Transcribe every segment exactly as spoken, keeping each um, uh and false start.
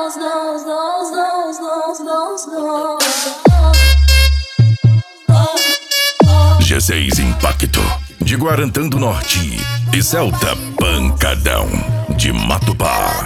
G seis Impacto, de Guarantã do Norte, e Celta Pancadão, de Matupá.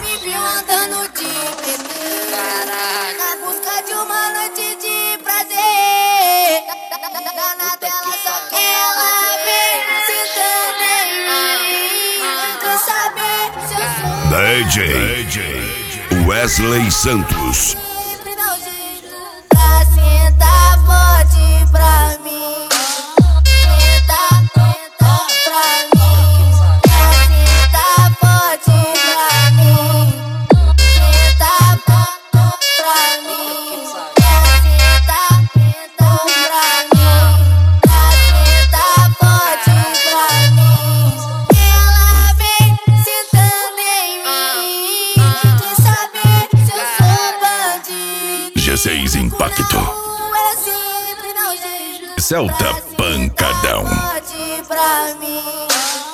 Na busca de uma noite de prazer, na tela só que ela vem sentando em mim. Quer saber se eu sou D J Wesley Santos. sempre dá um jeito pra sentar forte pra mim. Senta, senta pra mim. Pra sentar forte pra mim. Senta pra mim. Pra sentar, senta pra mim. Pra sentar forte pra mim. Ela vem sentando em mim. Quer saber se eu sou bandido? G seis Impacto, Ela sempre dá um jeito Celta Pancadão. forte pra mim.